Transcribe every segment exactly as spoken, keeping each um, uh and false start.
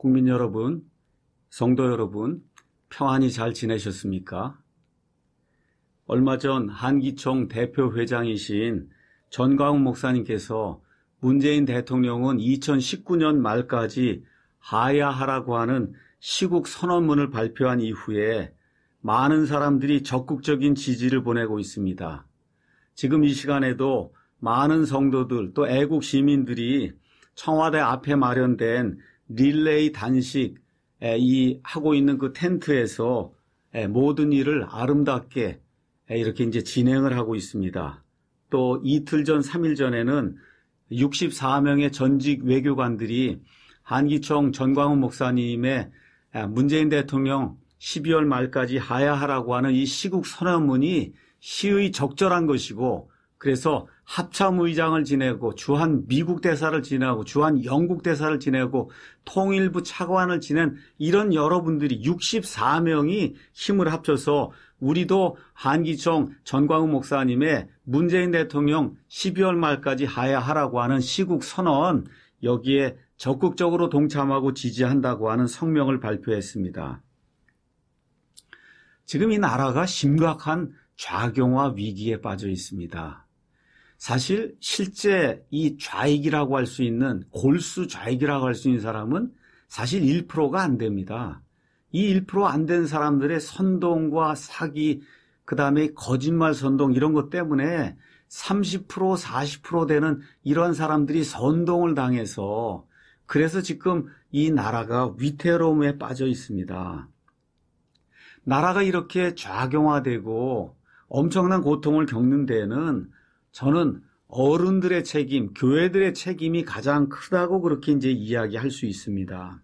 국민 여러분, 성도 여러분, 평안히 잘 지내셨습니까? 얼마 전 한기총 대표회장이신 전광훈 목사님께서 문재인 대통령은 이천십구 년 말까지 하야하라고 하는 시국 선언문을 발표한 이후에 많은 사람들이 적극적인 지지를 보내고 있습니다. 지금 이 시간에도 많은 성도들 또 애국 시민들이 청와대 앞에 마련된 릴레이 단식 이 하고 있는 그 텐트에서 모든 일을 아름답게 이렇게 이제 진행을 하고 있습니다. 또 이틀 전, 삼 일 전에는 육십사 명의 전직 외교관들이 한기총 전광훈 목사님의 문재인 대통령 십이월 말까지 하야하라고 하는 이 시국 선언문이 시의 적절한 것이고, 그래서 합참의장을 지내고 주한 미국 대사를 지내고 주한 영국 대사를 지내고 통일부 차관을 지낸 이런 여러분들이 육십사 명이 힘을 합쳐서 우리도 한기총 전광훈 목사님의 문재인 대통령 십이월 말까지 하야하라고 하는 시국 선언, 여기에 적극적으로 동참하고 지지한다고 하는 성명을 발표했습니다. 지금 이 나라가 심각한 좌경화 위기에 빠져 있습니다. 사실 실제 이 좌익이라고 할 수 있는, 골수 좌익이라고 할 수 있는 사람은 사실 일 퍼센트가 안 됩니다. 이 일 퍼센트 안 된 사람들의 선동과 사기, 그 다음에 거짓말 선동 이런 것 때문에 삼십 퍼센트, 사십 퍼센트 되는 이런 사람들이 선동을 당해서, 그래서 지금 이 나라가 위태로움에 빠져 있습니다. 나라가 이렇게 좌경화되고 엄청난 고통을 겪는 데에는 저는 어른들의 책임, 교회들의 책임이 가장 크다고 그렇게 이제 이야기할 수 있습니다.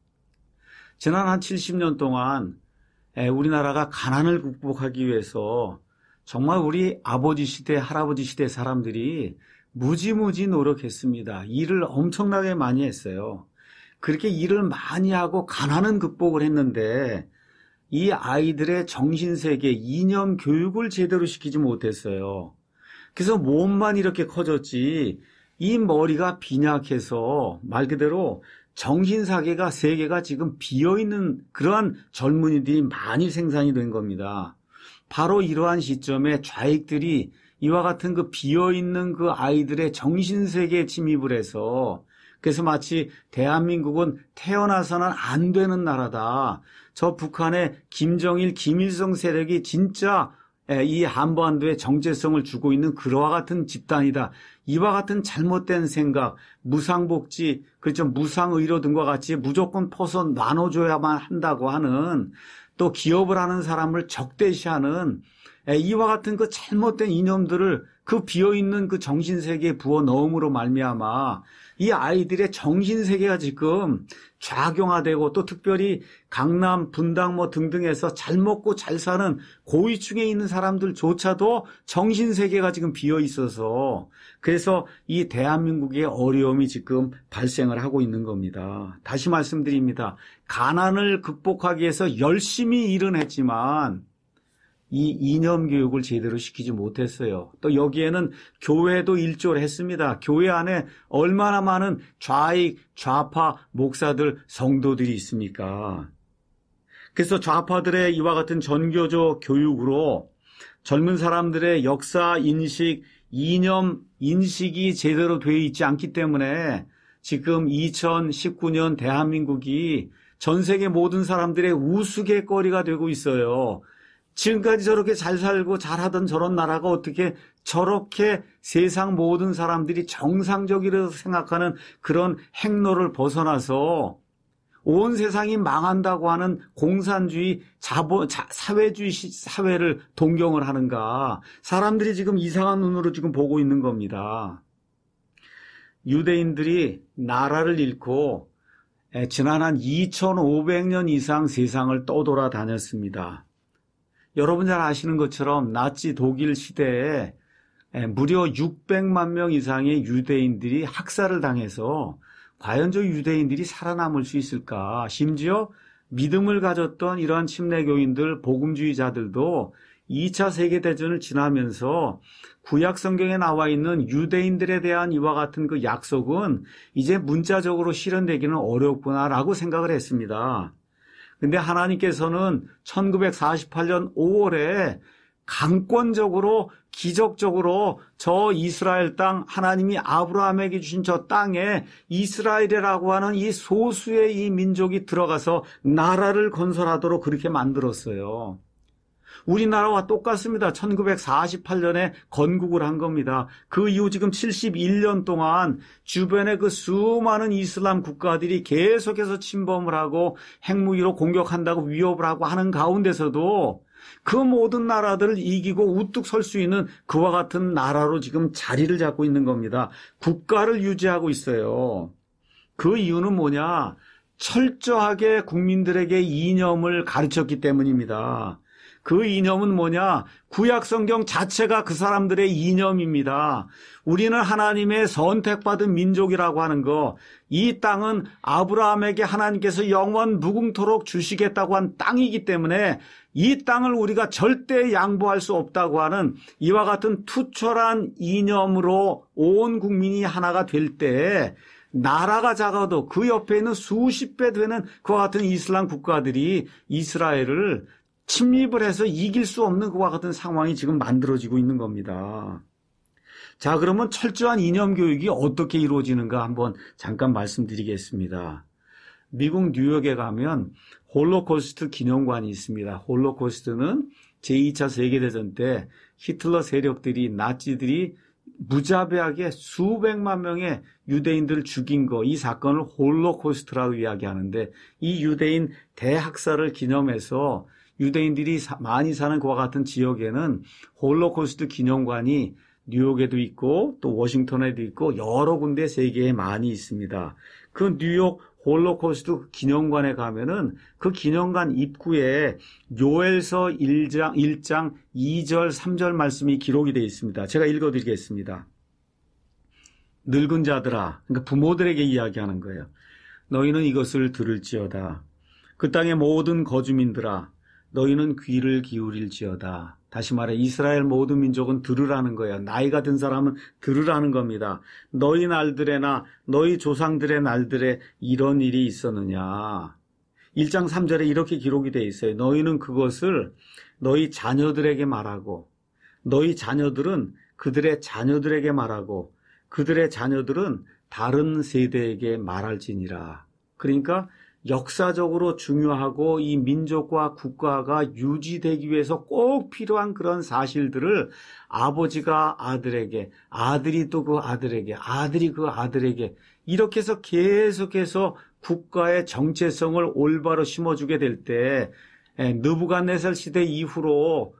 지난 한 칠십 년 동안 우리나라가 가난을 극복하기 위해서 정말 우리 아버지 시대, 할아버지 시대 사람들이 무지무지 노력했습니다. 일을 엄청나게 많이 했어요. 그렇게 일을 많이 하고 가난은 극복을 했는데 이 아이들의 정신세계, 이념 교육을 제대로 시키지 못했어요. 그래서 몸만 이렇게 커졌지 이 머리가 빈약해서 말 그대로 정신세계가 세계가 지금 비어있는 그러한 젊은이들이 많이 생산이 된 겁니다. 바로 이러한 시점에 좌익들이 이와 같은 그 비어있는 그 아이들의 정신세계에 침입을 해서, 그래서 마치 대한민국은 태어나서는 안 되는 나라다. 저 북한의 김정일, 김일성 세력이 진짜 이 한반도에 정체성을 주고 있는 그와 같은 집단이다. 이와 같은 잘못된 생각, 무상복지, 그렇죠, 무상의료 등과 같이 무조건 퍼서 나눠줘야만 한다고 하는, 또 기업을 하는 사람을 적대시하는 이와 같은 그 잘못된 이념들을 그 비어있는 그 정신세계에 부어 넣음으로 말미암아 이 아이들의 정신세계가 지금 좌경화되고, 또 특별히 강남, 분당 뭐 등등에서 잘 먹고 잘 사는 고위층에 있는 사람들조차도 정신세계가 지금 비어 있어서, 그래서 이 대한민국의 어려움이 지금 발생을 하고 있는 겁니다. 다시 말씀드립니다. 가난을 극복하기 위해서 열심히 일은 했지만 이 이념 교육을 제대로 시키지 못했어요. 또 여기에는 교회도 일조를 했습니다. 교회 안에 얼마나 많은 좌익, 좌파 목사들, 성도들이 있습니까? 그래서 좌파들의 이와 같은 전교조 교육으로 젊은 사람들의 역사 인식, 이념 인식이 제대로 되어 있지 않기 때문에 지금 이천십구 년 대한민국이 전 세계 모든 사람들의 우스갯거리가 되고 있어요. 지금까지 저렇게 잘 살고 잘하던 저런 나라가 어떻게 저렇게 세상 모든 사람들이 정상적이라고 생각하는 그런 행로를 벗어나서 온 세상이 망한다고 하는 공산주의, 자본, 자, 사회주의 사회를 동경을 하는가. 사람들이 지금 이상한 눈으로 지금 보고 있는 겁니다. 유대인들이 나라를 잃고 지난 한 이천오백 년 이상 세상을 떠돌아다녔습니다. 여러분 잘 아시는 것처럼 나치 독일 시대에 무려 육백만 명 이상의 유대인들이 학살을 당해서 과연 저 유대인들이 살아남을 수 있을까? 심지어 믿음을 가졌던 이러한 침례교인들, 복음주의자들도 이 차 세계대전을 지나면서 구약 성경에 나와 있는 유대인들에 대한 이와 같은 그 약속은 이제 문자적으로 실현되기는 어렵구나라고 생각을 했습니다. 근데 하나님께서는 천구백사십팔 년 오월에 강권적으로 기적적으로 저 이스라엘 땅, 하나님이 아브라함에게 주신 저 땅에 이스라엘이라고 하는 이 소수의 이 민족이 들어가서 나라를 건설하도록 그렇게 만들었어요. 우리나라와 똑같습니다. 천구백사십팔 년에 건국을 한 겁니다. 그 이후 지금 칠십일 년 동안 주변의 그 수많은 이슬람 국가들이 계속해서 침범을 하고 핵무기로 공격한다고 위협을 하고 하는 가운데서도 그 모든 나라들을 이기고 우뚝 설 수 있는 그와 같은 나라로 지금 자리를 잡고 있는 겁니다. 국가를 유지하고 있어요. 그 이유는 뭐냐? 철저하게 국민들에게 이념을 가르쳤기 때문입니다. 그 이념은 뭐냐? 구약 성경 자체가 그 사람들의 이념입니다. 우리는 하나님의 선택받은 민족이라고 하는 거, 이 땅은 아브라함에게 하나님께서 영원 무궁토록 주시겠다고 한 땅이기 때문에 이 땅을 우리가 절대 양보할 수 없다고 하는 이와 같은 투철한 이념으로 온 국민이 하나가 될 때 나라가 작아도 그 옆에 있는 수십 배 되는 그와 같은 이슬람 국가들이 이스라엘을 침입을 해서 이길 수 없는 그와 같은 상황이 지금 만들어지고 있는 겁니다. 자, 그러면 철저한 이념 교육이 어떻게 이루어지는가 한번 잠깐 말씀드리겠습니다. 미국 뉴욕에 가면 홀로코스트 기념관이 있습니다. 홀로코스트는 제이 차 세계대전 때 히틀러 세력들이, 나치들이 무자비하게 수백만 명의 유대인들을 죽인 거, 이 사건을 홀로코스트라고 이야기하는데, 이 유대인 대학살을 기념해서 유대인들이 많이 사는 그와 같은 지역에는 홀로코스트 기념관이 뉴욕에도 있고 또 워싱턴에도 있고 여러 군데 세계에 많이 있습니다. 그 뉴욕 홀로코스트 기념관에 가면은 그 기념관 입구에 요엘서 일 장, 일 장 이 절 삼 절 말씀이 기록이 되어 있습니다. 제가 읽어드리겠습니다. 늙은 자들아, 그러니까 부모들에게 이야기하는 거예요. 너희는 이것을 들을지어다. 그 땅의 모든 거주민들아, 너희는 귀를 기울일지어다. 다시 말해 이스라엘 모든 민족은 들으라는 거예요. 나이가 든 사람은 들으라는 겁니다. 너희 날들에나 너희 조상들의 날들에 이런 일이 있었느냐. 일 장 삼 절에 이렇게 기록이 되어 있어요. 너희는 그것을 너희 자녀들에게 말하고 너희 자녀들은 그들의 자녀들에게 말하고 그들의 자녀들은 다른 세대에게 말할지니라. 그러니까 역사적으로 중요하고 이 민족과 국가가 유지되기 위해서 꼭 필요한 그런 사실들을 아버지가 아들에게, 아들이 또 그 아들에게, 아들이 그 아들에게 이렇게 해서 계속해서 국가의 정체성을 올바로 심어주게 될 때 느부갓네살 시대 이후로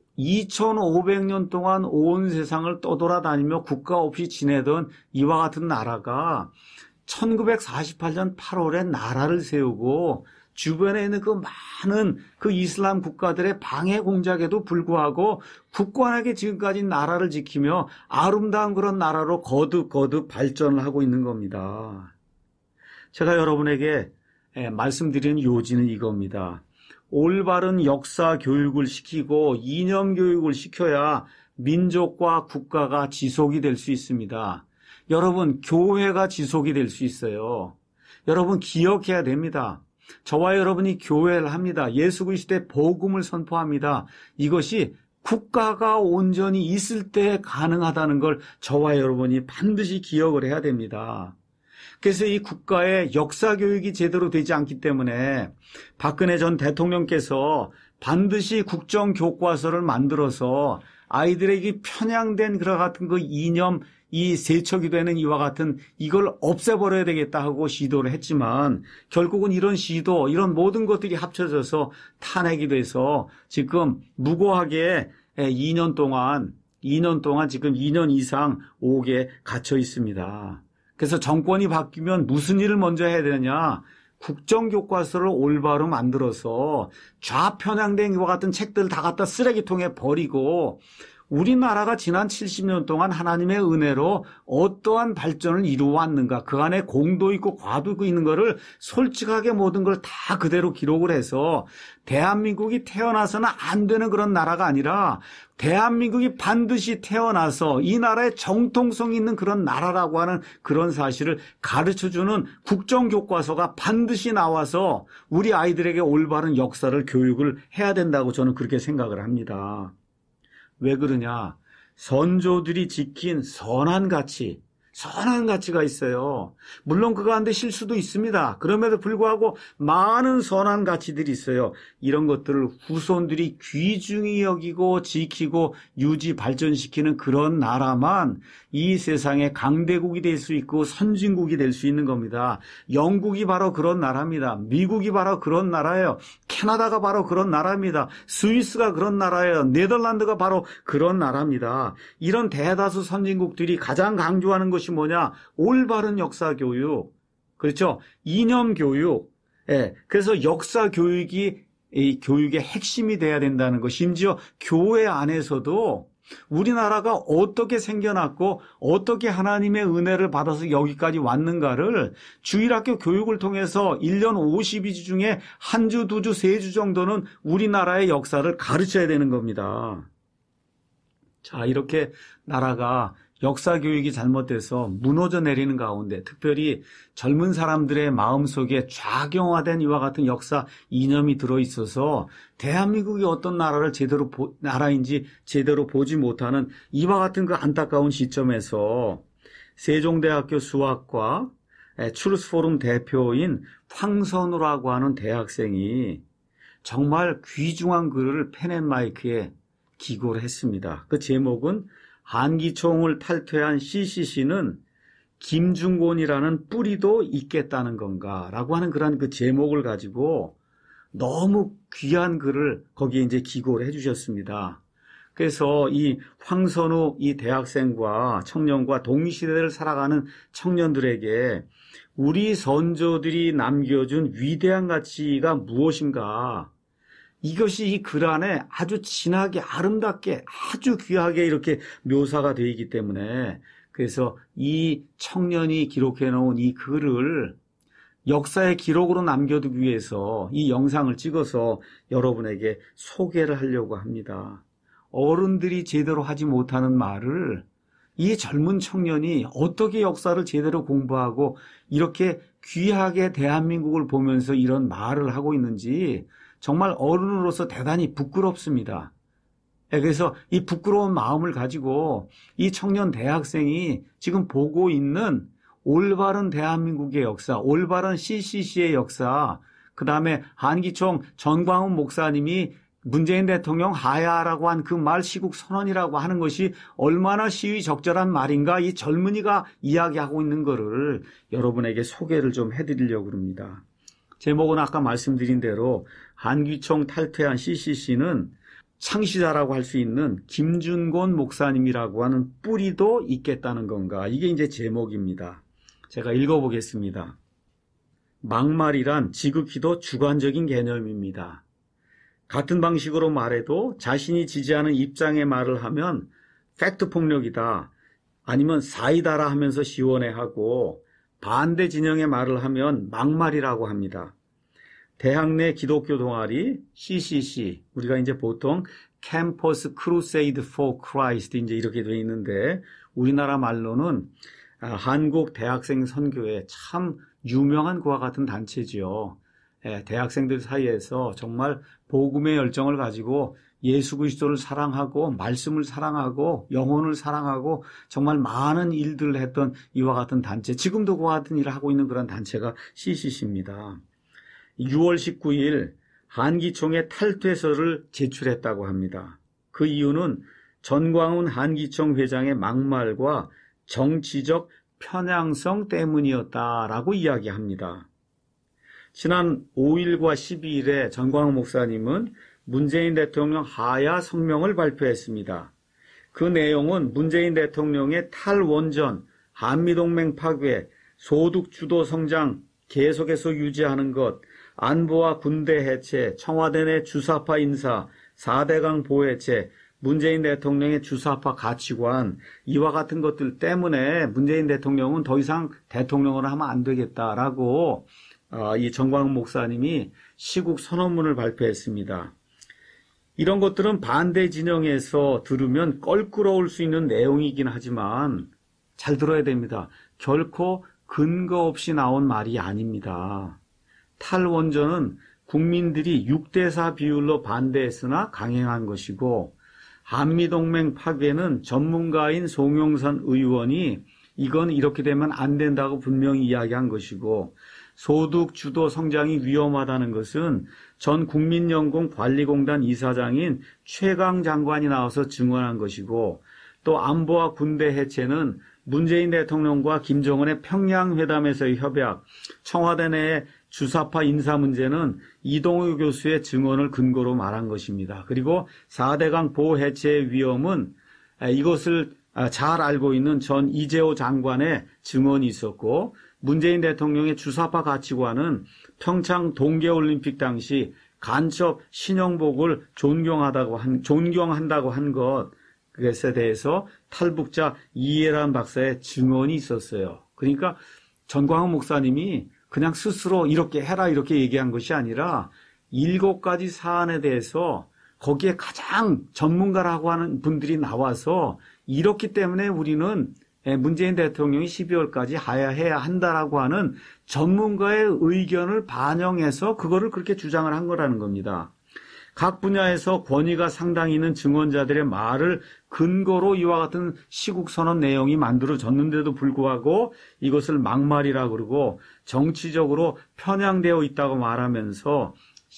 이천오백 년 동안 온 세상을 떠돌아다니며 국가 없이 지내던 이와 같은 나라가 천구백사십팔 년 팔월에 나라를 세우고 주변에 있는 그 많은 그 이슬람 국가들의 방해 공작에도 불구하고 굳건하게 지금까지 나라를 지키며 아름다운 그런 나라로 거듭거듭 발전을 하고 있는 겁니다. 제가 여러분에게 말씀드리는 요지는 이겁니다. 올바른 역사 교육을 시키고 이념 교육을 시켜야 민족과 국가가 지속이 될 수 있습니다. 여러분, 교회가 지속이 될 수 있어요. 여러분, 기억해야 됩니다. 저와 여러분이 교회를 합니다. 예수 그리스도의 복음을 선포합니다. 이것이 국가가 온전히 있을 때 가능하다는 걸 저와 여러분이 반드시 기억을 해야 됩니다. 그래서 이 국가의 역사 교육이 제대로 되지 않기 때문에 박근혜 전 대통령께서 반드시 국정교과서를 만들어서 아이들에게 편향된 그와 같은 그 이념, 이 세척이 되는 이와 같은 이걸 없애버려야 되겠다 하고 시도를 했지만 결국은 이런 시도, 이런 모든 것들이 합쳐져서 탄핵이 돼서 지금 무고하게 이 년 동안, 이 년 동안 지금 이 년 이상 옥에 갇혀 있습니다. 그래서 정권이 바뀌면 무슨 일을 먼저 해야 되느냐? 국정교과서를 올바로 만들어서 좌편향된 이와 같은 책들을 다 갖다 쓰레기통에 버리고 우리나라가 지난 칠십 년 동안 하나님의 은혜로 어떠한 발전을 이루어왔는가, 그 안에 공도 있고 과도 있는 것을 솔직하게 모든 걸 다 그대로 기록을 해서 대한민국이 태어나서는 안 되는 그런 나라가 아니라 대한민국이 반드시 태어나서 이 나라의 정통성 있는 그런 나라라고 하는 그런 사실을 가르쳐주는 국정교과서가 반드시 나와서 우리 아이들에게 올바른 역사를 교육을 해야 된다고 저는 그렇게 생각을 합니다. 왜 그러냐? 선조들이 지킨 선한 가치, 선한 가치가 있어요. 물론 그 가운데 실수도 있습니다. 그럼에도 불구하고 많은 선한 가치들이 있어요. 이런 것들을 후손들이 귀중히 여기고 지키고 유지 발전시키는 그런 나라만 이 세상의 강대국이 될 수 있고 선진국이 될 수 있는 겁니다. 영국이 바로 그런 나라입니다. 미국이 바로 그런 나라예요. 캐나다가 바로 그런 나라입니다. 스위스가 그런 나라예요. 네덜란드가 바로 그런 나라입니다. 이런 대다수 선진국들이 가장 강조하는 것이 뭐냐? 올바른 역사 교육. 그렇죠? 이념 교육. 예. 그래서 역사 교육이 이 교육의 핵심이 돼야 된다는 것. 심지어 교회 안에서도 우리나라가 어떻게 생겨났고 어떻게 하나님의 은혜를 받아서 여기까지 왔는가를 주일학교 교육을 통해서 일 년 오십이 주 중에 한 주, 두 주, 세 주 정도는 우리나라의 역사를 가르쳐야 되는 겁니다. 자, 이렇게 나라가 역사 교육이 잘못돼서 무너져 내리는 가운데 특별히 젊은 사람들의 마음속에 좌경화된 이와 같은 역사 이념이 들어있어서 대한민국이 어떤 나라를 제대로 보, 나라인지 제대로 보지 못하는 이와 같은 그 안타까운 시점에서 세종대학교 수학과 추르스포럼 대표인 황선우라고 하는 대학생이 정말 귀중한 글을 펜앤마이크에 기고를 했습니다. 그 제목은 한기총을 탈퇴한 씨씨씨는 김중곤이라는 뿌리도 있겠다는 건가? 라고 하는 그런 그 제목을 가지고 너무 귀한 글을 거기에 이제 기고를 해주셨습니다. 그래서 이 황선우 이 대학생과 청년과 동시대를 살아가는 청년들에게 우리 선조들이 남겨준 위대한 가치가 무엇인가? 이것이 이 글 안에 아주 진하게 아름답게 아주 귀하게 이렇게 묘사가 되어 있기 때문에 그래서 이 청년이 기록해 놓은 이 글을 역사의 기록으로 남겨두기 위해서 이 영상을 찍어서 여러분에게 소개를 하려고 합니다. 어른들이 제대로 하지 못하는 말을 이 젊은 청년이 어떻게 역사를 제대로 공부하고 이렇게 귀하게 대한민국을 보면서 이런 말을 하고 있는지 정말 어른으로서 대단히 부끄럽습니다. 그래서 이 부끄러운 마음을 가지고 이 청년 대학생이 지금 보고 있는 올바른 대한민국의 역사, 올바른 씨씨씨의 역사, 그 다음에 한기총 전광훈 목사님이 문재인 대통령 하야라고 한 그 말 시국 선언이라고 하는 것이 얼마나 시의적절한 말인가 이 젊은이가 이야기하고 있는 거를 여러분에게 소개를 좀 해드리려고 합니다. 제목은 아까 말씀드린 대로 한기총 탈퇴한 씨씨씨는 창시자라고 할 수 있는 김준곤 목사님이라고 하는 뿌리도 있겠다는 건가? 이게 이제 제목입니다. 제가 읽어보겠습니다. 막말이란 지극히도 주관적인 개념입니다. 같은 방식으로 말해도 자신이 지지하는 입장의 말을 하면 팩트 폭력이다. 아니면 사이다라 하면서 시원해하고 반대 진영의 말을 하면 막말이라고 합니다. 대학 내 기독교 동아리 씨씨씨, 우리가 이제 보통 캠퍼스 크루세이드 포 크라이스트 이제 이렇게 되어 있는데 우리나라 말로는 한국 대학생 선교회 참 유명한 그와 같은 단체지요. 대학생들 사이에서 정말 복음의 열정을 가지고 예수 그리스도를 사랑하고 말씀을 사랑하고 영혼을 사랑하고 정말 많은 일들을 했던 이와 같은 단체, 지금도 그와 같은 일을 하고 있는 그런 단체가 씨씨씨입니다. 유월 십구일 한기총의 탈퇴서를 제출했다고 합니다. 그 이유는 전광훈 한기총 회장의 막말과 정치적 편향성 때문이었다라고 이야기합니다. 지난 오일과 십이일에 전광훈 목사님은 문재인 대통령 하야 성명을 발표했습니다. 그 내용은 문재인 대통령의 탈원전, 한미동맹 파괴, 소득주도 성장 계속해서 유지하는 것, 안보와 군대 해체, 청와대 내 주사파 인사, 사대강 보해체, 문재인 대통령의 주사파 가치관, 이와 같은 것들 때문에 문재인 대통령은 더 이상 대통령을 하면 안 되겠다라고 이 정광훈 목사님이 시국 선언문을 발표했습니다. 이런 것들은 반대 진영에서 들으면 껄끄러울 수 있는 내용이긴 하지만 잘 들어야 됩니다. 결코 근거 없이 나온 말이 아닙니다. 탈원전은 국민들이 육 대 사 비율로 반대했으나 강행한 것이고, 한미동맹 파괴는 전문가인 송영선 의원이 이건 이렇게 되면 안 된다고 분명히 이야기한 것이고, 소득 주도 성장이 위험하다는 것은 전 국민연금관리공단 이사장인 최강 장관이 나와서 증언한 것이고, 또 안보와 군대 해체는 문재인 대통령과 김정은의 평양회담에서의 협약, 청와대 내의 주사파 인사 문제는 이동우 교수의 증언을 근거로 말한 것입니다. 그리고 사 대강 보호 해체의 위험은 이것을 잘 알고 있는 전 이재호 장관의 증언이 있었고, 문재인 대통령의 주사파 가치관은 평창 동계올림픽 당시 간첩 신영복을 존경하다고 한, 존경한다고 한 것, 그것에 대해서 탈북자 이해란 박사의 증언이 있었어요. 그러니까 정광훈 목사님이 그냥 스스로 이렇게 해라 이렇게 얘기한 것이 아니라 일곱 가지 사안에 대해서 거기에 가장 전문가라고 하는 분들이 나와서 이렇기 때문에 우리는 문재인 대통령이 십이월까지 하야해야 한다라고 하는 전문가의 의견을 반영해서 그거를 그렇게 주장을 한 거라는 겁니다. 각 분야에서 권위가 상당히 있는 증언자들의 말을 근거로 이와 같은 시국선언 내용이 만들어졌는데도 불구하고 이것을 막말이라고 그러고 정치적으로 편향되어 있다고 말하면서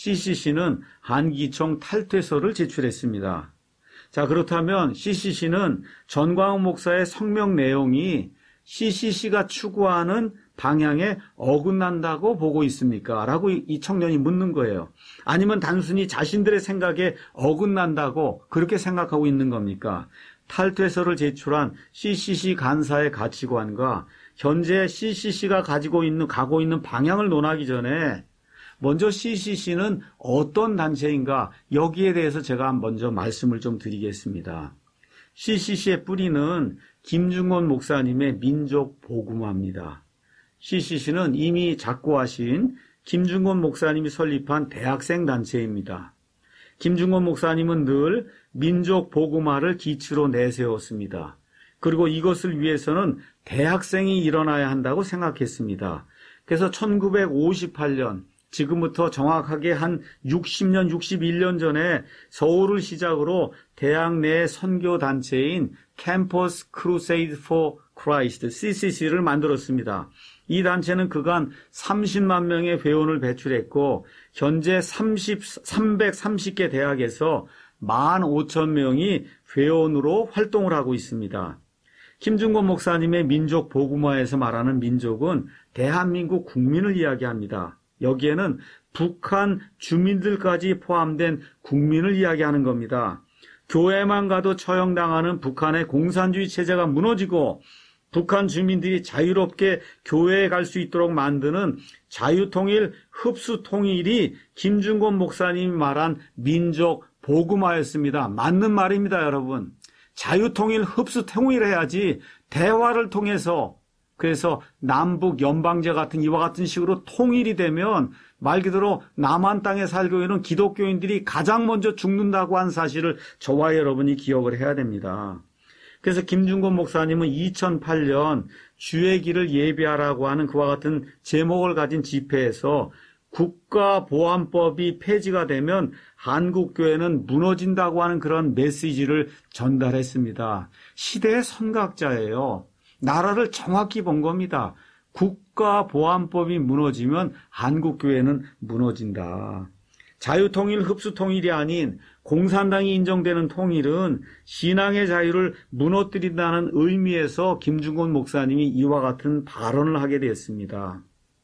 씨씨씨는 한기총 탈퇴서를 제출했습니다. 자, 그렇다면 씨씨씨는 전광훈 목사의 성명 내용이 씨씨씨가 추구하는 방향에 어긋난다고 보고 있습니까? 라고 이 청년이 묻는 거예요. 아니면 단순히 자신들의 생각에 어긋난다고 그렇게 생각하고 있는 겁니까? 탈퇴서를 제출한 씨씨씨 간사의 가치관과 현재 씨씨씨가 가지고 있는, 가고 있는 방향을 논하기 전에 먼저 씨씨씨는 어떤 단체인가, 여기에 대해서 제가 먼저 말씀을 좀 드리겠습니다. 씨씨씨의 뿌리는 김중곤 목사님의 민족 복음화입니다. 씨씨씨는 이미 작고하신 김중곤 목사님이 설립한 대학생 단체입니다. 김중곤 목사님은 늘 민족 복음화를 기치로 내세웠습니다. 그리고 이것을 위해서는 대학생이 일어나야 한다고 생각했습니다. 그래서 천구백오십팔 년, 지금부터 정확하게 한 육십 년, 육십일 년 전에 서울을 시작으로 대학 내 선교단체인 캠퍼스 크루세이드 포 크라이스트 씨씨씨를 만들었습니다. 이 단체는 그간 삼십만 명의 회원을 배출했고 현재 삼백삼십 개 대학에서 만 오천 명이 회원으로 활동을 하고 있습니다. 김중곤 목사님의 민족 복음화에서 말하는 민족은 대한민국 국민을 이야기합니다. 여기에는 북한 주민들까지 포함된 국민을 이야기하는 겁니다. 교회만 가도 처형당하는 북한의 공산주의 체제가 무너지고 북한 주민들이 자유롭게 교회에 갈 수 있도록 만드는 자유통일, 흡수통일이 김중곤 목사님이 말한 민족 복음화였습니다. 맞는 말입니다, 여러분. 자유통일, 흡수통일을 해야지 대화를 통해서, 그래서 남북 연방제 같은 이와 같은 식으로 통일이 되면 말 그대로 남한 땅에 살고 있는 기독교인들이 가장 먼저 죽는다고 한 사실을 저와 여러분이 기억을 해야 됩니다. 그래서 김중곤 목사님은 이천팔 년 주의 길을 예비하라고 하는 그와 같은 제목을 가진 집회에서 국가보안법이 폐지가 되면 한국교회는 무너진다고 하는 그런 메시지를 전달했습니다. 시대의 선각자예요. 나라를 정확히 본 겁니다. 국가보안법이 무너지면 한국교회는 무너진다. 자유통일, 흡수통일이 아닌 공산당이 인정되는 통일은 신앙의 자유를 무너뜨린다는 의미에서 김중곤 목사님이 이와 같은 발언을 하게 되었습니다.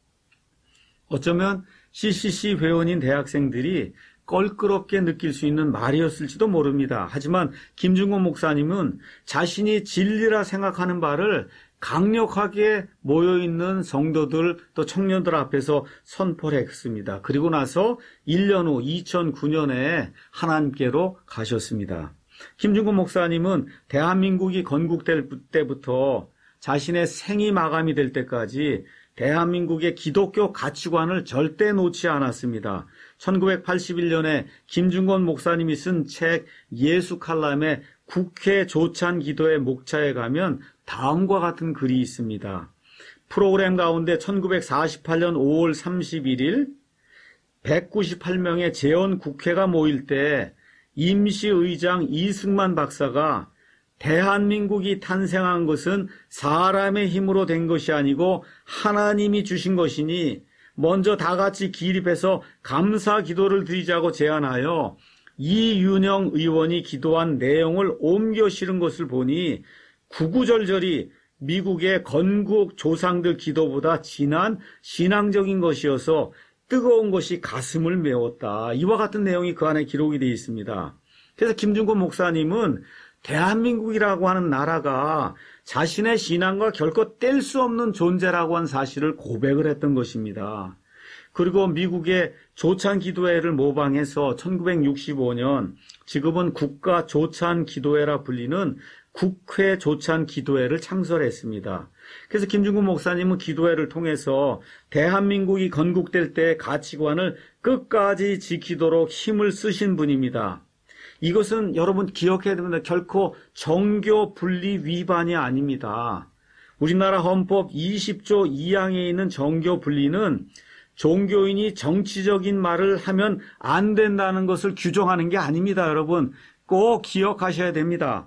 어쩌면 씨씨씨 회원인 대학생들이 껄끄럽게 느낄 수 있는 말이었을지도 모릅니다. 하지만 김중곤 목사님은 자신이 진리라 생각하는 바를 강력하게 모여있는 성도들 또 청년들 앞에서 선포를 했습니다. 그리고 나서 일 년 후 이천구 년에 하나님께로 가셨습니다. 김중곤 목사님은 대한민국이 건국될 때부터 자신의 생이 마감이 될 때까지 대한민국의 기독교 가치관을 절대 놓지 않았습니다. 천구백팔십일 년에 김중곤 목사님이 쓴 책 예수 칼럼의 국회 조찬 기도의 목차에 가면 다음과 같은 글이 있습니다. 프로그램 가운데 천구백사십팔 년 오월 삼십일일 백구십팔 명의 재헌 국회가 모일 때 임시의장 이승만 박사가 대한민국이 탄생한 것은 사람의 힘으로 된 것이 아니고 하나님이 주신 것이니 먼저 다 같이 기립해서 감사 기도를 드리자고 제안하여 이윤영 의원이 기도한 내용을 옮겨 실은 것을 보니 구구절절이 미국의 건국 조상들 기도보다 진한 신앙적인 것이어서 뜨거운 것이 가슴을 메웠다. 이와 같은 내용이 그 안에 기록이 되어 있습니다. 그래서 김중곤 목사님은 대한민국이라고 하는 나라가 자신의 신앙과 결코 뗄 수 없는 존재라고 한 사실을 고백을 했던 것입니다. 그리고 미국의 조찬기도회를 모방해서 천구백육십오 년 지금은 국가조찬기도회라 불리는 국회 조찬기도회를 창설했습니다. 그래서 김중곤 목사님은 기도회를 통해서 대한민국이 건국될 때의 가치관을 끝까지 지키도록 힘을 쓰신 분입니다. 이것은 여러분 기억해야 됩니다. 결코 정교 분리 위반이 아닙니다. 우리나라 헌법 이십 조 이 항에 있는 정교 분리는 종교인이 정치적인 말을 하면 안 된다는 것을 규정하는 게 아닙니다. 여러분 꼭 기억하셔야 됩니다.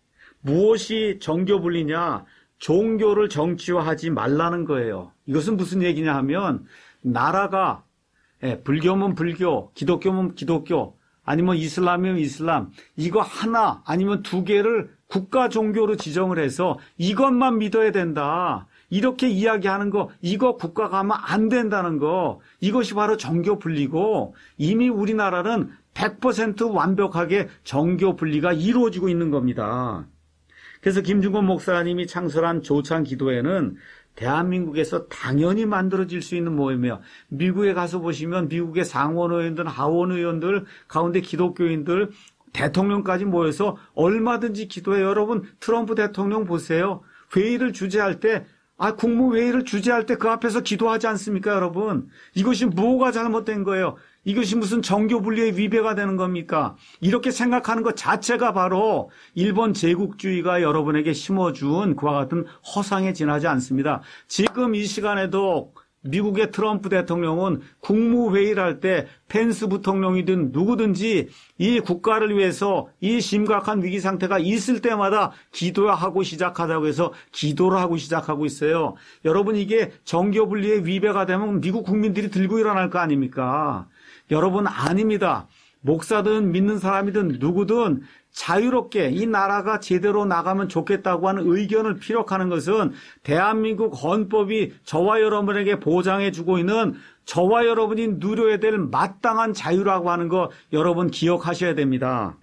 무엇이 정교 분리냐? 종교를 정치화하지 말라는 거예요. 이것은 무슨 얘기냐 하면 나라가 예, 불교면 불교, 기독교면 기독교, 아니면 이슬람이면 이슬람, 이거 하나 아니면 두 개를 국가 종교로 지정을 해서 이것만 믿어야 된다. 이렇게 이야기하는 거, 이거 국가가 하면 안 된다는 거, 이것이 바로 정교 분리고 이미 우리나라는 백 퍼센트 완벽하게 정교 분리가 이루어지고 있는 겁니다. 그래서 김중곤 목사님이 창설한 조찬기도회는 대한민국에서 당연히 만들어질 수 있는 모임이에요. 미국에 가서 보시면 미국의 상원의원들, 하원의원들, 가운데 기독교인들, 대통령까지 모여서 얼마든지 기도해. 여러분 트럼프 대통령 보세요. 회의를 주재할 때 아, 국무회의를 주재할 때 그 앞에서 기도하지 않습니까, 여러분? 이것이 뭐가 잘못된 거예요? 이것이 무슨 정교 분리의 위배가 되는 겁니까? 이렇게 생각하는 것 자체가 바로 일본 제국주의가 여러분에게 심어준 그와 같은 허상에 지나지 않습니다. 지금 이 시간에도 미국의 트럼프 대통령은 국무회의를 할 때 펜스 부통령이든 누구든지 이 국가를 위해서 이 심각한 위기 상태가 있을 때마다 기도하고 시작하자고 해서 기도를 하고 시작하고 있어요. 여러분 이게 정교 분리의 위배가 되면 미국 국민들이 들고 일어날 거 아닙니까? 여러분 아닙니다. 목사든 믿는 사람이든 누구든 자유롭게 이 나라가 제대로 나가면 좋겠다고 하는 의견을 피력하는 것은 대한민국 헌법이 저와 여러분에게 보장해주고 있는 저와 여러분이 누려야 될 마땅한 자유라고 하는 거 여러분 기억하셔야 됩니다.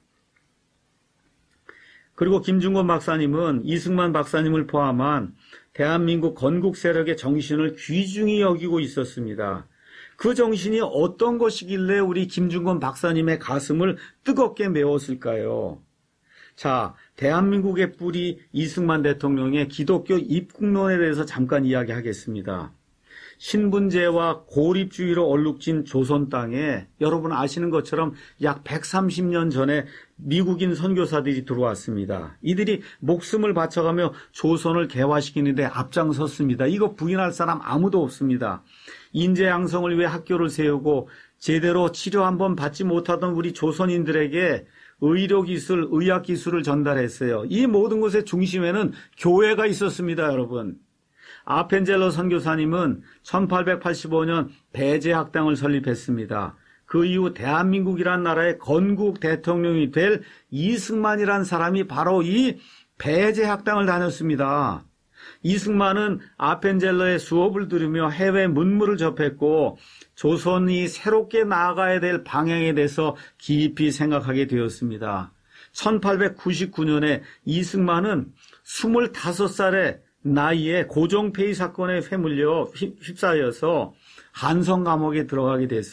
그리고 김중곤 박사님은 이승만 박사님을 포함한 대한민국 건국 세력의 정신을 귀중히 여기고 있었습니다. 그 정신이 어떤 것이길래 우리 김중곤 박사님의 가슴을 뜨겁게 메웠을까요? 자, 대한민국의 뿌리 이승만 대통령의 기독교 입국론에 대해서 잠깐 이야기하겠습니다. 신분제와 고립주의로 얼룩진 조선 땅에 여러분 아시는 것처럼 약 백삼십 년 전에 미국인 선교사들이 들어왔습니다. 이들이 목숨을 바쳐가며 조선을 개화시키는데 앞장섰습니다. 이거 부인할 사람 아무도 없습니다. 인재 양성을 위해 학교를 세우고 제대로 치료 한번 받지 못하던 우리 조선인들에게 의료기술, 의학기술을 전달했어요. 이 모든 것의 중심에는 교회가 있었습니다, 여러분. 아펜젤러 선교사님은 천팔백팔십오 년 배제학당을 설립했습니다. 그 이후 대한민국이란 나라의 건국 대통령이 될 이승만이란 사람이 바로 이 배제학당을 다녔습니다. 이승만은 아펜젤러의 수업을 들으며 해외 문물을 접했고 조선이 새롭게 나아가야 될 방향에 대해서 깊이 생각하게 되었습니다. 천팔백구십구 년에 이승만은 스물다섯 살의 나이에 고종폐위 사건에 휘말려 휩싸여서 한성 감옥에 들어가게 됐어요.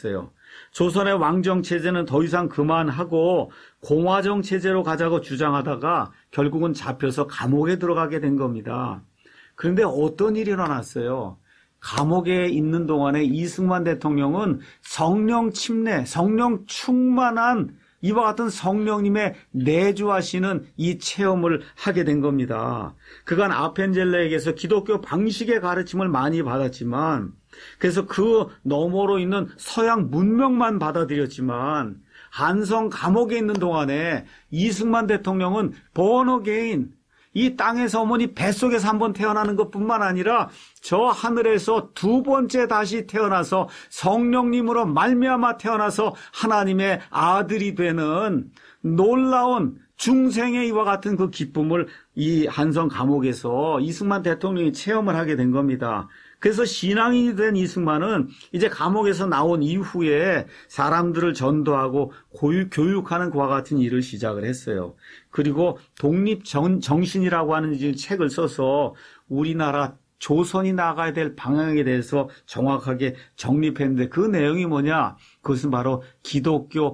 조선의 왕정 체제는 더 이상 그만하고 공화정 체제로 가자고 주장하다가 결국은 잡혀서 감옥에 들어가게 된 겁니다. 그런데 어떤 일이 일어났어요? 감옥에 있는 동안에 이승만 대통령은 성령 침례, 성령 충만한 이와 같은 성령님의 내주하시는 이 체험을 하게 된 겁니다. 그간 아펜젤레에게서 기독교 방식의 가르침을 많이 받았지만, 그래서 그 너머로 있는 서양 문명만 받아들였지만, 한성 감옥에 있는 동안에 이승만 대통령은 born again, 이 땅에서 어머니 뱃속에서 한번 태어나는 것뿐만 아니라 저 하늘에서 두 번째 다시 태어나서 성령님으로 말미암아 태어나서 하나님의 아들이 되는 놀라운 중생의 이와 같은 그 기쁨을 이 한성 감옥에서 이승만 대통령이 체험을 하게 된 겁니다. 그래서 신앙인이 된 이승만은 이제 감옥에서 나온 이후에 사람들을 전도하고 고유, 교육하는 그와 같은 일을 시작을 했어요. 그리고 독립정신이라고 하는 책을 써서 우리나라 조선이 나가야 될 방향에 대해서 정확하게 정립했는데 그 내용이 뭐냐? 그것은 바로 기독교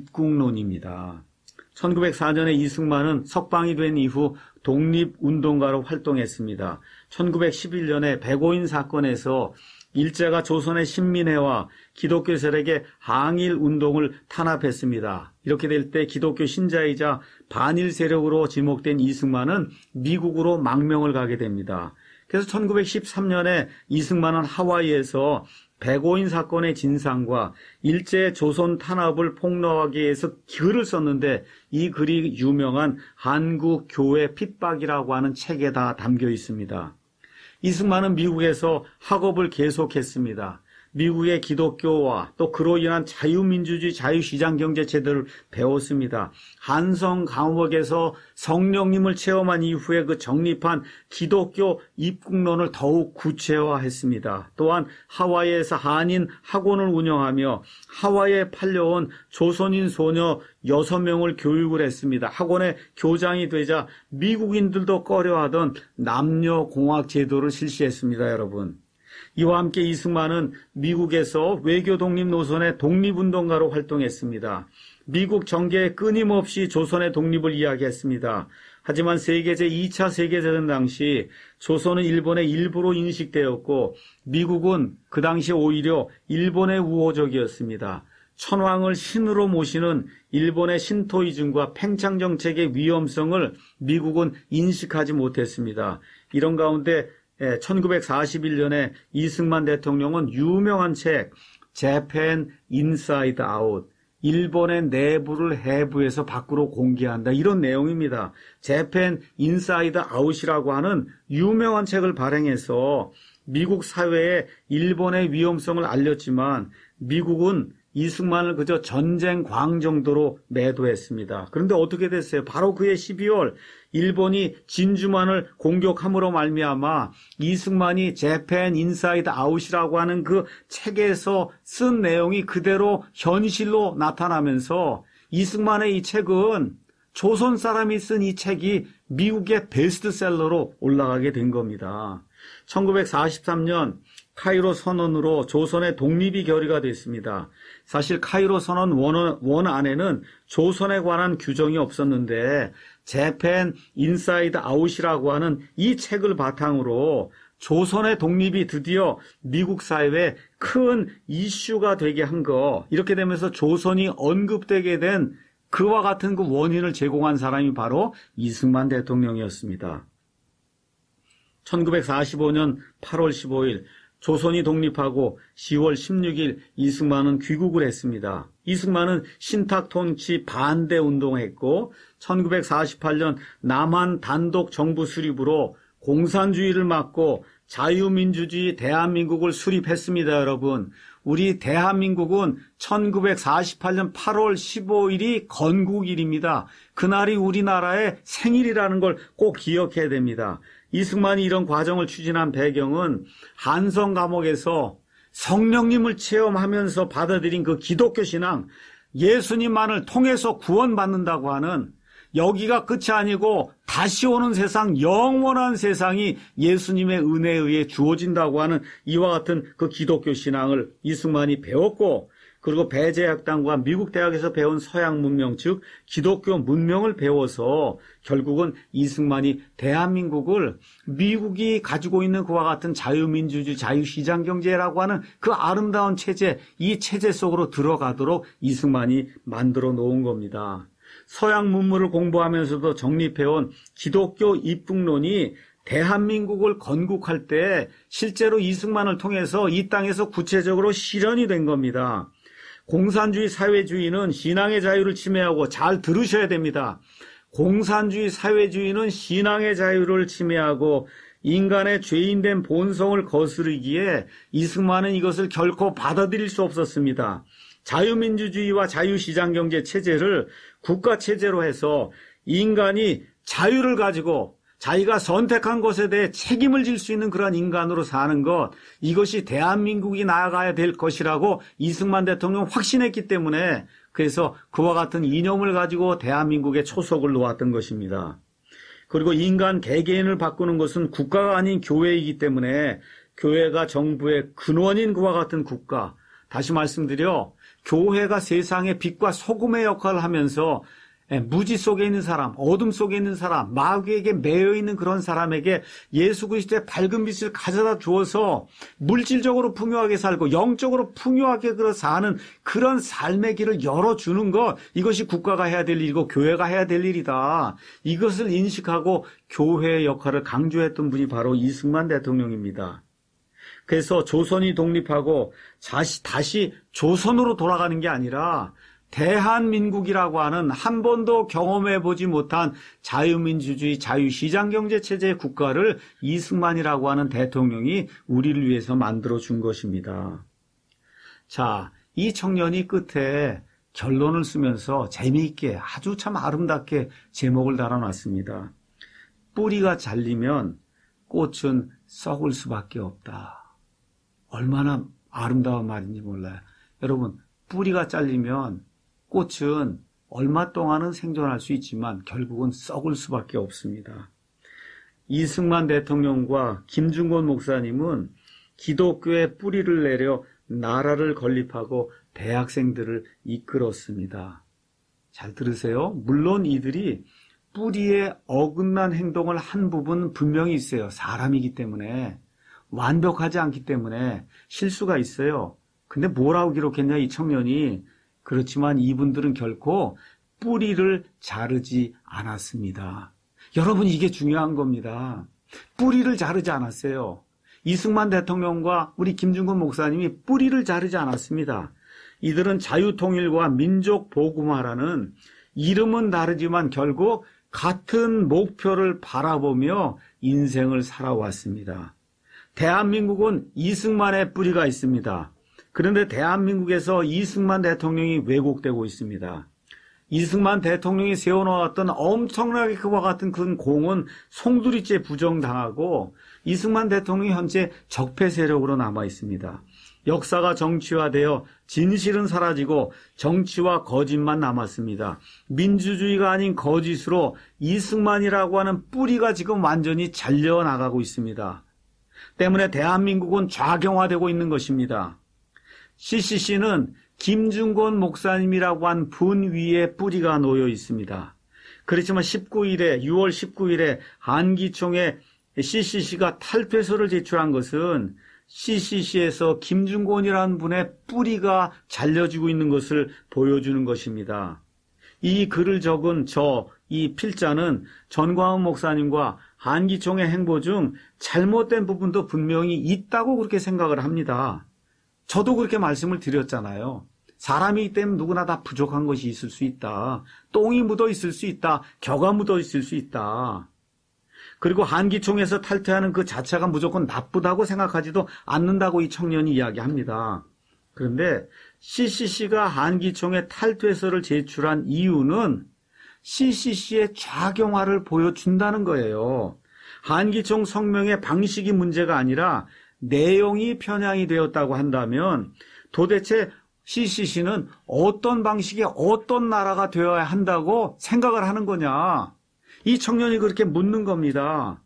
입국론입니다. 천구백사 년에 이승만은 석방이 된 이후 독립운동가로 활동했습니다. 천구백십일 년에 백오인 사건에서 일제가 조선의 신민회와 기독교 세력의 항일 운동을 탄압했습니다. 이렇게 될 때 기독교 신자이자 반일 세력으로 지목된 이승만은 미국으로 망명을 가게 됩니다. 그래서 천구백십삼 년에 이승만은 하와이에서 백오인 사건의 진상과 일제 조선 탄압을 폭로하기 위해서 글을 썼는데 이 글이 유명한 한국교회 핍박이라고 하는 책에 다 담겨 있습니다. 이승만은 미국에서 학업을 계속했습니다. 미국의 기독교와 또 그로 인한 자유민주주의 자유시장 경제 제도를 배웠습니다. 한성 감옥에서 성령님을 체험한 이후에 그 정립한 기독교 입국론을 더욱 구체화했습니다. 또한 하와이에서 한인 학원을 운영하며 하와이에 팔려온 조선인 소녀 여섯 명을 교육을 했습니다. 학원의 교장이 되자 미국인들도 꺼려하던 남녀공학 제도를 실시했습니다, 여러분. 이와 함께 이승만은 미국에서 외교 독립 노선의 독립운동가로 활동했습니다. 미국 정계에 끊임없이 조선의 독립을 이야기했습니다. 하지만 세계 제이 차 세계대전 당시 조선은 일본의 일부로 인식되었고 미국은 그 당시 오히려 일본의 우호적이었습니다. 천황을 신으로 모시는 일본의 신토이즘과 팽창 정책의 위험성을 미국은 인식하지 못했습니다. 이런 가운데 천구백사십일 년에 이승만 대통령은 유명한 책 Japan Inside Out, 일본의 내부를 해부해서 밖으로 공개한다, 이런 내용입니다. Japan Inside Out이라고 하는 유명한 책을 발행해서 미국 사회에 일본의 위험성을 알렸지만 미국은 이승만을 그저 전쟁광 정도로 매도했습니다. 그런데 어떻게 됐어요? 바로 그해 십이월 일본이 진주만을 공격함으로 말미암아 이승만이 Japan Inside Out이라고 하는 그 책에서 쓴 내용이 그대로 현실로 나타나면서 이승만의 이 책은 조선 사람이 쓴 이 책이 미국의 베스트셀러로 올라가게 된 겁니다. 천구백사십삼 년 카이로 선언으로 조선의 독립이 결의가 됐습니다. 사실 카이로 선언 원, 원 안에는 조선에 관한 규정이 없었는데 Japan Inside Out이라고 하는 이 책을 바탕으로 조선의 독립이 드디어 미국 사회에 큰 이슈가 되게 한 거, 이렇게 되면서 조선이 언급되게 된 그와 같은 그 원인을 제공한 사람이 바로 이승만 대통령이었습니다. 천구백사십오 년 팔월 십오일 조선이 독립하고 시월 십육일 이승만은 귀국을 했습니다. 이승만은 신탁 통치 반대 운동했고 천구백사십팔 년 남한 단독 정부 수립으로 공산주의를 막고 자유민주주의 대한민국을 수립했습니다, 여러분. 우리 대한민국은 천구백사십팔 년 팔월 십오일이 건국일입니다. 그날이 우리나라의 생일이라는 걸 꼭 기억해야 됩니다. 이승만이 이런 과정을 추진한 배경은 한성 감옥에서 성령님을 체험하면서 받아들인 그 기독교 신앙, 예수님만을 통해서 구원받는다고 하는, 여기가 끝이 아니고 다시 오는 세상, 영원한 세상이 예수님의 은혜에 의해 주어진다고 하는 이와 같은 그 기독교 신앙을 이승만이 배웠고, 그리고 배제학당과 미국 대학에서 배운 서양 문명, 즉 기독교 문명을 배워서 결국은 이승만이 대한민국을 미국이 가지고 있는 그와 같은 자유민주주의, 자유시장경제라고 하는 그 아름다운 체제, 이 체제 속으로 들어가도록 이승만이 만들어 놓은 겁니다. 서양 문물을 공부하면서도 정립해온 기독교 입국론이 대한민국을 건국할 때 실제로 이승만을 통해서 이 땅에서 구체적으로 실현이 된 겁니다. 공산주의 사회주의는 신앙의 자유를 침해하고, 잘 들으셔야 됩니다. 공산주의 사회주의는 신앙의 자유를 침해하고 인간의 죄인된 본성을 거스르기에 이승만은 이것을 결코 받아들일 수 없었습니다. 자유민주주의와 자유시장경제 체제를 국가체제로 해서 인간이 자유를 가지고 자기가 선택한 것에 대해 책임을 질 수 있는 그런 인간으로 사는 것, 이것이 대한민국이 나아가야 될 것이라고 이승만 대통령 확신했기 때문에, 그래서 그와 같은 이념을 가지고 대한민국에 초석을 놓았던 것입니다. 그리고 인간 개개인을 바꾸는 것은 국가가 아닌 교회이기 때문에 교회가 정부의 근원인 그와 같은 국가, 다시 말씀드려 교회가 세상의 빛과 소금의 역할을 하면서 무지 속에 있는 사람, 어둠 속에 있는 사람, 마귀에게 매여 있는 그런 사람에게 예수 그리스도의 밝은 빛을 가져다 주어서 물질적으로 풍요하게 살고 영적으로 풍요하게 사는 그런 삶의 길을 열어주는 것, 이것이 국가가 해야 될 일이고 교회가 해야 될 일이다. 이것을 인식하고 교회의 역할을 강조했던 분이 바로 이승만 대통령입니다. 그래서 조선이 독립하고 다시, 다시 조선으로 돌아가는 게 아니라 대한민국이라고 하는 한 번도 경험해보지 못한 자유민주주의, 자유시장경제체제의 국가를 이승만이라고 하는 대통령이 우리를 위해서 만들어준 것입니다. 자, 이 청년이 끝에 결론을 쓰면서 재미있게 아주 참 아름답게 제목을 달아놨습니다. 뿌리가 잘리면 꽃은 썩을 수밖에 없다. 얼마나 아름다운 말인지 몰라요. 여러분, 뿌리가 잘리면 꽃은 얼마 동안은 생존할 수 있지만 결국은 썩을 수밖에 없습니다. 이승만 대통령과 김중곤 목사님은 기독교의 뿌리를 내려 나라를 건립하고 대학생들을 이끌었습니다. 잘 들으세요. 물론 이들이 뿌리에 어긋난 행동을 한 부분 분명히 있어요. 사람이기 때문에. 완벽하지 않기 때문에 실수가 있어요. 근데 뭐라고 기록했냐, 이 청년이. 그렇지만 이분들은 결코 뿌리를 자르지 않았습니다. 여러분, 이게 중요한 겁니다. 뿌리를 자르지 않았어요. 이승만 대통령과 우리 김중곤 목사님이 뿌리를 자르지 않았습니다. 이들은 자유통일과 민족복음화라는 이름은 다르지만 결국 같은 목표를 바라보며 인생을 살아왔습니다. 대한민국은 이승만의 뿌리가 있습니다. 그런데 대한민국에서 이승만 대통령이 왜곡되고 있습니다. 이승만 대통령이 세워놓았던 엄청나게 그와 같은 큰 공은 송두리째 부정당하고 이승만 대통령이 현재 적폐 세력으로 남아 있습니다. 역사가 정치화되어 진실은 사라지고 정치와 거짓만 남았습니다. 민주주의가 아닌 거짓으로 이승만이라고 하는 뿌리가 지금 완전히 잘려나가고 있습니다. 때문에 대한민국은 좌경화되고 있는 것입니다. 씨씨씨는 김중곤 목사님이라고 한 분 위에 뿌리가 놓여 있습니다. 그렇지만 십구일에 유월 십구일에 한기총에 씨씨씨가 탈퇴서를 제출한 것은 씨씨씨에서 김중곤이라는 분의 뿌리가 잘려지고 있는 것을 보여주는 것입니다. 이 글을 적은 저, 이 필자는 전광훈 목사님과 한기총의 행보 중 잘못된 부분도 분명히 있다고 그렇게 생각을 합니다. 저도 그렇게 말씀을 드렸잖아요. 사람이기 때문에 누구나 다 부족한 것이 있을 수 있다. 똥이 묻어 있을 수 있다. 겨가 묻어 있을 수 있다. 그리고 한기총에서 탈퇴하는 그 자체가 무조건 나쁘다고 생각하지도 않는다고 이 청년이 이야기합니다. 그런데 씨씨씨가 한기총에 탈퇴서를 제출한 이유는 씨씨씨의 좌경화를 보여준다는 거예요. 한기총 성명의 방식이 문제가 아니라 내용이 편향이 되었다고 한다면 도대체 씨씨씨는 어떤 방식의 어떤 나라가 되어야 한다고 생각을 하는 거냐? 이 청년이 그렇게 묻는 겁니다.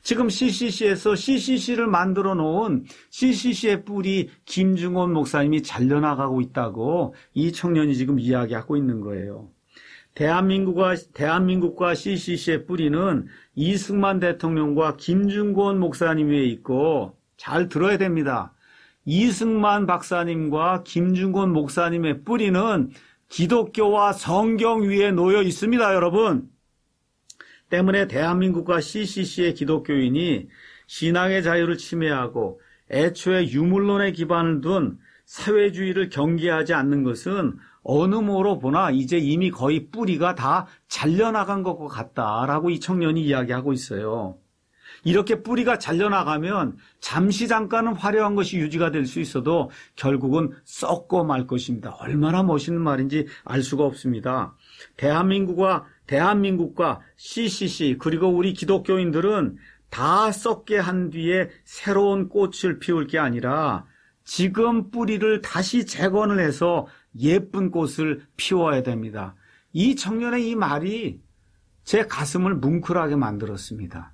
지금 씨씨씨에서 씨씨씨를 만들어 놓은 씨씨씨의 뿔이 김중원 목사님이 잘려나가고 있다고 이 청년이 지금 이야기하고 있는 거예요. 대한민국과, 대한민국과 씨씨씨의 뿌리는 이승만 대통령과 김중권 목사님 위에 있고, 잘 들어야 됩니다. 이승만 박사님과 김중권 목사님의 뿌리는 기독교와 성경 위에 놓여 있습니다, 여러분. 때문에 대한민국과 씨씨씨의 기독교인이 신앙의 자유를 침해하고 애초에 유물론에 기반을 둔 사회주의를 경계하지 않는 것은 어느 모로 보나 이제 이미 거의 뿌리가 다 잘려나간 것 같다라고 이 청년이 이야기하고 있어요. 이렇게 뿌리가 잘려나가면 잠시 잠깐은 화려한 것이 유지가 될 수 있어도 결국은 썩고 말 것입니다. 얼마나 멋있는 말인지 알 수가 없습니다. 대한민국과 대한민국과 씨씨씨 그리고 우리 기독교인들은 다 썩게 한 뒤에 새로운 꽃을 피울 게 아니라 지금 뿌리를 다시 재건을 해서 예쁜 꽃을 피워야 됩니다. 이 청년의 이 말이 제 가슴을 뭉클하게 만들었습니다.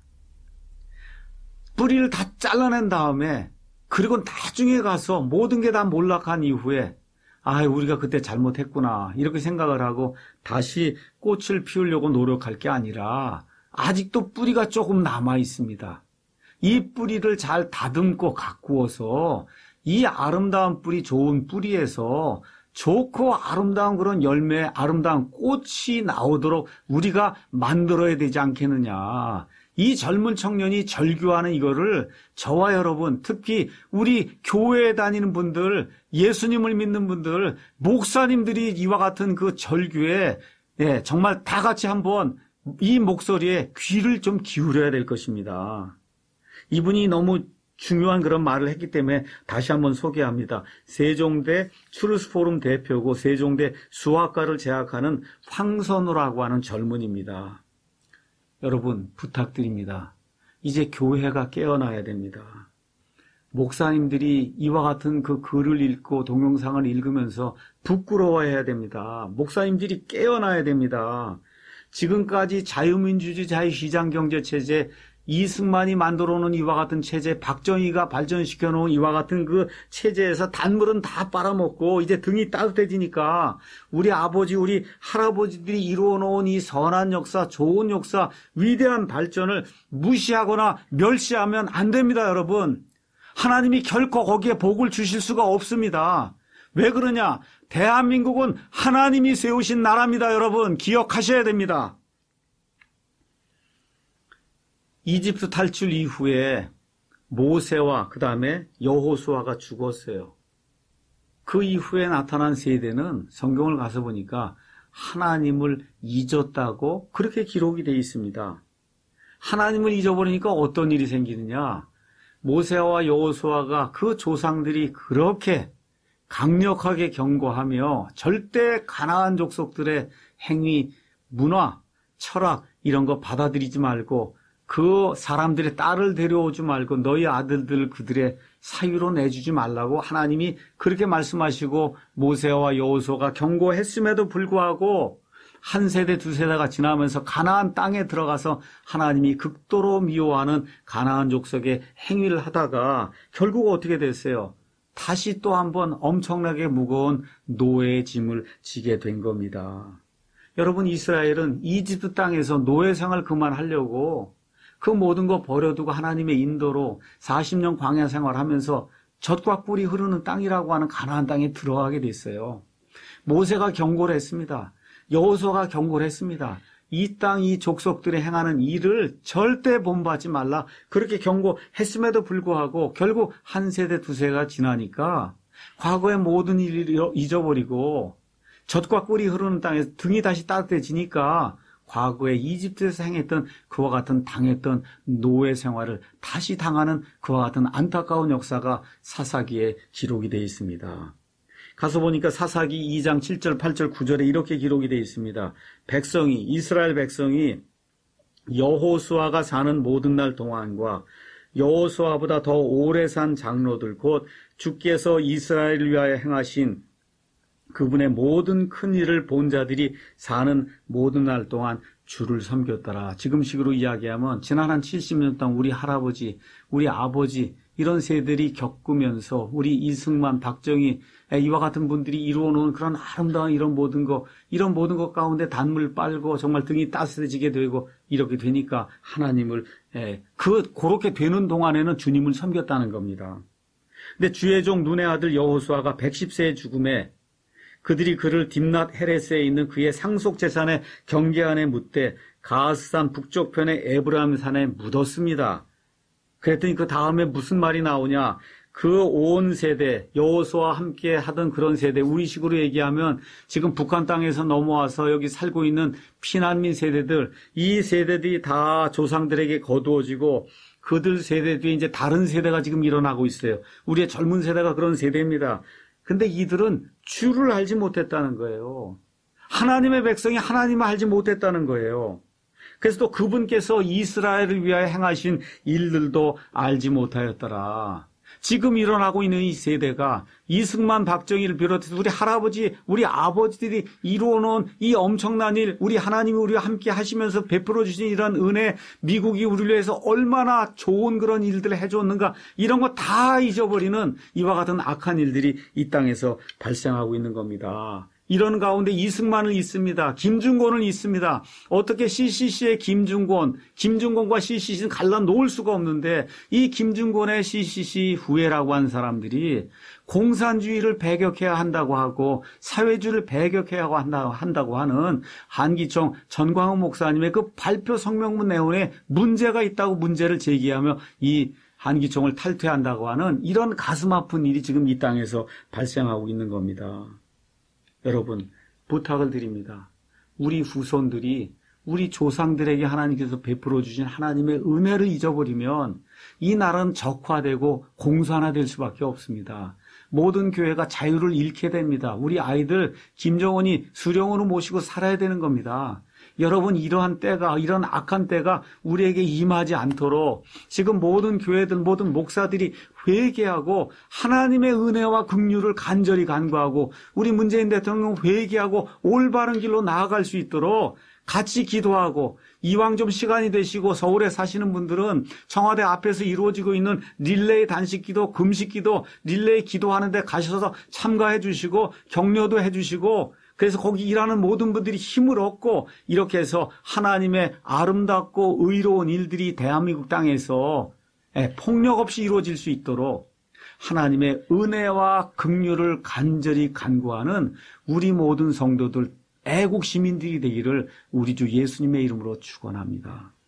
뿌리를 다 잘라낸 다음에 그리고 나중에 가서 모든 게 다 몰락한 이후에 아, 우리가 그때 잘못했구나 이렇게 생각을 하고 다시 꽃을 피우려고 노력할 게 아니라 아직도 뿌리가 조금 남아 있습니다. 이 뿌리를 잘 다듬고 가꾸어서 이 아름다운 뿌리, 좋은 뿌리에서 좋고 아름다운 그런 열매, 아름다운 꽃이 나오도록 우리가 만들어야 되지 않겠느냐. 이 젊은 청년이 절규하는 이거를 저와 여러분, 특히 우리 교회에 다니는 분들, 예수님을 믿는 분들, 목사님들이 이와 같은 그 절규에 예, 정말 다 같이 한번 이 목소리에 귀를 좀 기울여야 될 것입니다. 이분이 너무 중요한 그런 말을 했기 때문에 다시 한번 소개합니다. 세종대 추르스포럼 대표고 세종대 수학과를 재학하는 황선우라고 하는 젊은이입니다. 여러분 부탁드립니다. 이제 교회가 깨어나야 됩니다. 목사님들이 이와 같은 그 글을 읽고 동영상을 읽으면서 부끄러워해야 됩니다. 목사님들이 깨어나야 됩니다. 지금까지 자유민주주의 자유시장경제체제 이승만이 만들어 놓은 이와 같은 체제, 박정희가 발전시켜 놓은 이와 같은 그 체제에서 단물은 다 빨아먹고 이제 등이 따뜻해지니까 우리 아버지, 우리 할아버지들이 이루어 놓은 이 선한 역사, 좋은 역사, 위대한 발전을 무시하거나 멸시하면 안 됩니다, 여러분. 하나님이 결코 거기에 복을 주실 수가 없습니다. 왜 그러냐? 대한민국은 하나님이 세우신 나라입니다, 여러분. 기억하셔야 됩니다. 이집트 탈출 이후에 모세와 그 다음에 여호수아가 죽었어요. 그 이후에 나타난 세대는 성경을 가서 보니까 하나님을 잊었다고 그렇게 기록이 되어 있습니다. 하나님을 잊어버리니까 어떤 일이 생기느냐? 모세와 여호수아가 그 조상들이 그렇게 강력하게 경고하며 절대 가나안 족속들의 행위, 문화, 철학 이런 거 받아들이지 말고 그 사람들의 딸을 데려오지 말고 너희 아들들 그들의 사유로 내주지 말라고 하나님이 그렇게 말씀하시고 모세와 여호수아가 경고했음에도 불구하고 한 세대 두 세대가 지나면서 가나안 땅에 들어가서 하나님이 극도로 미워하는 가나안 족속의 행위를 하다가 결국 어떻게 됐어요? 다시 또 한번 엄청나게 무거운 노예의 짐을 지게 된 겁니다. 여러분 이스라엘은 이집트 땅에서 노예 생활 그만하려고 그 모든 거 버려두고 하나님의 인도로 사십 년 광야 생활하면서 젖과 꿀이 흐르는 땅이라고 하는 가나안 땅에 들어가게 됐어요. 모세가 경고를 했습니다. 여호수아가 경고를 했습니다. 이 땅, 이 족속들이 행하는 일을 절대 본받지 말라. 그렇게 경고했음에도 불구하고 결국 한 세대, 두 세가 지나니까 과거의 모든 일을 잊어버리고 젖과 꿀이 흐르는 땅에서 등이 다시 따뜻해지니까 과거에 이집트에서 행했던 그와 같은 당했던 노예 생활을 다시 당하는 그와 같은 안타까운 역사가 사사기에 기록이 되어 있습니다. 가서 보니까 사사기 이 장 칠 절, 팔 절, 구 절에 이렇게 기록이 되어 있습니다. 백성이, 이스라엘 백성이 여호수아가 사는 모든 날 동안과 여호수아보다 더 오래 산 장로들 곧 주께서 이스라엘을 위하여 행하신 그분의 모든 큰 일을 본 자들이 사는 모든 날 동안 주를 섬겼더라. 지금식으로 이야기하면 지난 한 칠십 년 동안 우리 할아버지, 우리 아버지 이런 세대들이 겪으면서 우리 이승만, 박정희 이와 같은 분들이 이루어놓은 그런 아름다운 이런 모든 것, 이런 모든 것 가운데 단물 빨고 정말 등이 따스해지게 되고 이렇게 되니까 하나님을 그 그렇게 되는 동안에는 주님을 섬겼다는 겁니다. 근데 주의 종 눈의 아들 여호수아가 백십 세의 죽음에 그들이 그를 딥낫 헤레스에 있는 그의 상속 재산의 경계 안에 묻되 가스산 북쪽편의 에브라임산에 묻었습니다. 그랬더니 그 다음에 무슨 말이 나오냐? 그 온 세대, 여호수아와 함께 하던 그런 세대, 우리식으로 얘기하면 지금 북한 땅에서 넘어와서 여기 살고 있는 피난민 세대들, 이 세대들이 다 조상들에게 거두어지고 그들 세대 뒤에 이제 다른 세대가 지금 일어나고 있어요. 우리의 젊은 세대가 그런 세대입니다. 근데 이들은 주를 알지 못했다는 거예요. 하나님의 백성이 하나님을 알지 못했다는 거예요. 그래서 또 그분께서 이스라엘을 위하여 행하신 일들도 알지 못하였더라. 지금 일어나고 있는 이 세대가 이승만, 박정희를 비롯해서 우리 할아버지, 우리 아버지들이 이루어놓은 이 엄청난 일, 우리 하나님이 우리와 함께 하시면서 베풀어 주신 이런 은혜, 미국이 우리를 위해서 얼마나 좋은 그런 일들을 해줬는가, 이런 거 다 잊어버리는 이와 같은 악한 일들이 이 땅에서 발생하고 있는 겁니다. 이런 가운데 이승만을 잊습니다. 김중곤을 잊습니다. 어떻게 씨씨씨의 김중곤, 김중곤과 씨씨씨는 갈라 놓을 수가 없는데 이 김중곤의 씨씨씨 후예라고 한 사람들이 공산주의를 배격해야 한다고 하고 사회주의를 배격해야 한다고 하는 한기총 전광훈 목사님의 그 발표 성명문 내용에 문제가 있다고 문제를 제기하며 이 한기총을 탈퇴한다고 하는 이런 가슴 아픈 일이 지금 이 땅에서 발생하고 있는 겁니다. 여러분, 부탁을 드립니다. 우리 후손들이 우리 조상들에게 하나님께서 베풀어 주신 하나님의 은혜를 잊어버리면 이 나라는 적화되고 공산화될 수밖에 없습니다. 모든 교회가 자유를 잃게 됩니다. 우리 아이들 김정은이 수령으로 모시고 살아야 되는 겁니다. 여러분, 이러한 때가, 이런 악한 때가 우리에게 임하지 않도록 지금 모든 교회들, 모든 목사들이 회개하고 하나님의 은혜와 긍휼을 간절히 간구하고 우리 문재인 대통령 회개하고 올바른 길로 나아갈 수 있도록 같이 기도하고, 이왕 좀 시간이 되시고 서울에 사시는 분들은 청와대 앞에서 이루어지고 있는 릴레이 단식기도, 금식기도, 릴레이 기도하는 데 가셔서 참가해 주시고 격려도 해 주시고, 그래서 거기 일하는 모든 분들이 힘을 얻고 이렇게 해서 하나님의 아름답고 의로운 일들이 대한민국 땅에서 폭력 없이 이루어질 수 있도록 하나님의 은혜와 긍휼을 간절히 간구하는 우리 모든 성도들, 애국 시민들이 되기를 우리 주 예수님의 이름으로 축원합니다.